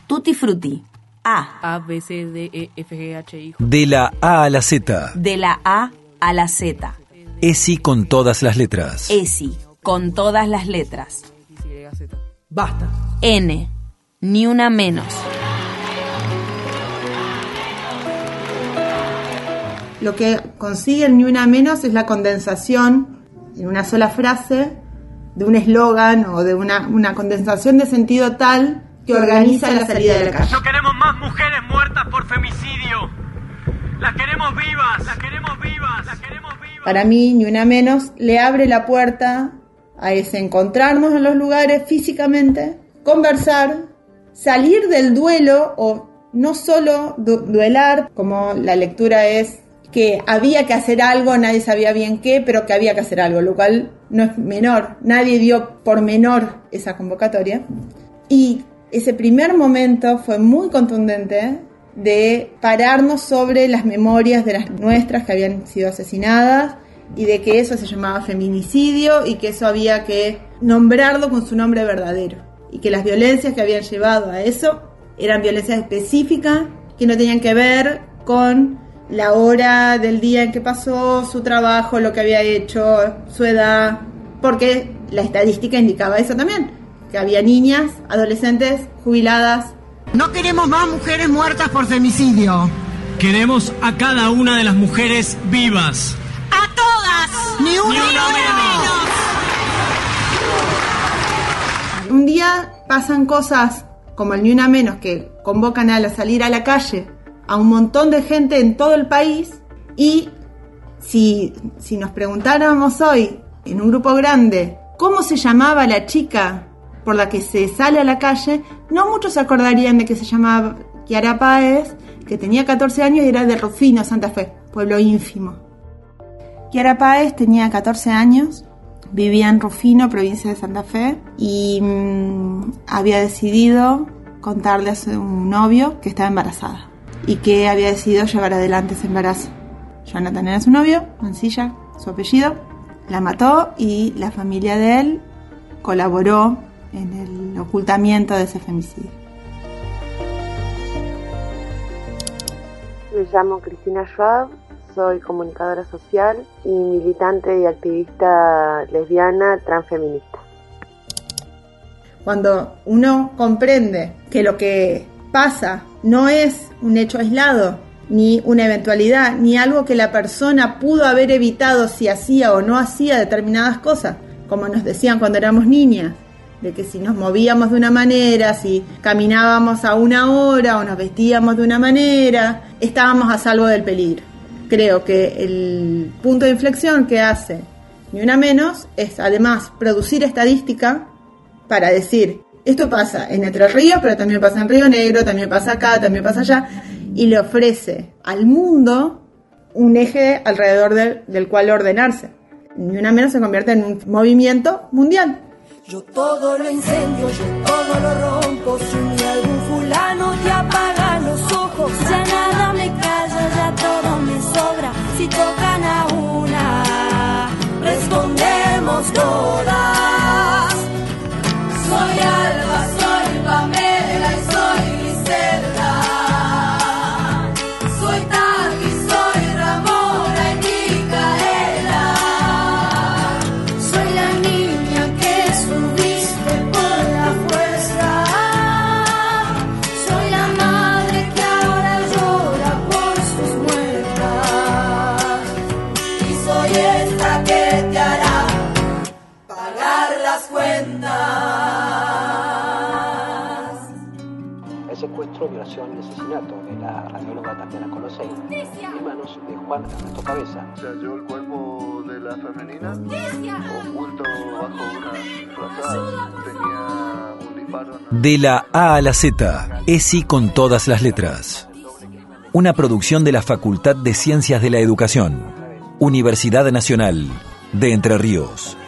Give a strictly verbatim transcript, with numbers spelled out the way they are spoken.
Tutti frutti. A. A, B, C, D, E, F, G, H, I. De la A a la Z. De la A a la Z. ESI con todas las letras. ESI, con todas las letras. Basta. N. Ni una menos. Lo que consigue el ni una menos es la condensación en una sola frase de un eslogan o de una, una condensación de sentido tal que organiza la salida de la calle. No queremos más mujeres muertas por femicidio. Las queremos vivas, las queremos vivas, las queremos vivas. Para mí, ni una menos le abre la puerta a ese encontrarnos en los lugares físicamente, conversar, salir del duelo o no solo du- duelar, como la lectura es que había que hacer algo, nadie sabía bien qué, pero que había que hacer algo, lo cual no es menor, nadie dio por menor esa convocatoria. Y ese primer momento fue muy contundente de pararnos sobre las memorias de las nuestras que habían sido asesinadas y de que eso se llamaba feminicidio y que eso había que nombrarlo con su nombre verdadero y que las violencias que habían llevado a eso eran violencias específicas que no tenían que ver con la hora del día en que pasó, su trabajo, lo que había hecho, su edad, porque la estadística indicaba eso también, que había niñas, adolescentes, jubiladas. No queremos más mujeres muertas por femicidio. Queremos a cada una de las mujeres vivas. ¡A todas! ¡Ni una, Ni una menos! Un día pasan cosas como el Ni Una Menos, que convocan a la salir a la calle a un montón de gente en todo el país, y si, si nos preguntáramos hoy en un grupo grande cómo se llamaba la chica por la que se sale a la calle, no muchos se acordarían de que se llamaba Kiara Páez, que tenía catorce años y era de Rufino, Santa Fe, pueblo ínfimo. Kiara Páez tenía catorce años, vivía en Rufino, provincia de Santa Fe, y mmm, había decidido contarle a su novio que estaba embarazada y que había decidido llevar adelante ese embarazo. Jonathan era su novio, Mancilla, su apellido, la mató y la familia de él colaboró en el ocultamiento de ese femicidio. Me llamo Cristina Schwab, soy comunicadora social y militante y activista lesbiana transfeminista. Cuando uno comprende que lo que pasa no es un hecho aislado, ni una eventualidad, ni algo que la persona pudo haber evitado si hacía o no hacía determinadas cosas, como nos decían cuando éramos niñas, de que si nos movíamos de una manera, si caminábamos a una hora o nos vestíamos de una manera, estábamos a salvo del peligro. Creo que el punto de inflexión que hace Ni Una Menos es además producir estadística para decir, esto pasa en Entre Ríos, pero también pasa en Río Negro, también pasa acá, también pasa allá, y le ofrece al mundo un eje alrededor del, del cual ordenarse. Ni Una Menos se convierte en un movimiento mundial. Yo todo lo incendio, yo todo lo rompo. Si un día algún fulano te apaga los ojos, ya nada me calla, ya todo me sobra. Si tocan a una, respondemos todas. Soy Alba, soy Pamela y soy Griselda. Soy Tati, soy Ramona y Micaela. Soy la niña que subiste por la fuerza. Soy la madre que ahora llora por sus muertas. Y soy esta que te hará pagar las cuentas. El secuestro, violación y asesinato de la radióloga Tatiana Colosei en manos de Juan Ernesto Cabeza. Se halló el cuerpo de la femenina oculto bajo una frazada. Tenía un disparo. De la A a la Z, ESI con todas las letras. Una producción de la Facultad de Ciencias de la Educación, Universidad Nacional de Entre Ríos.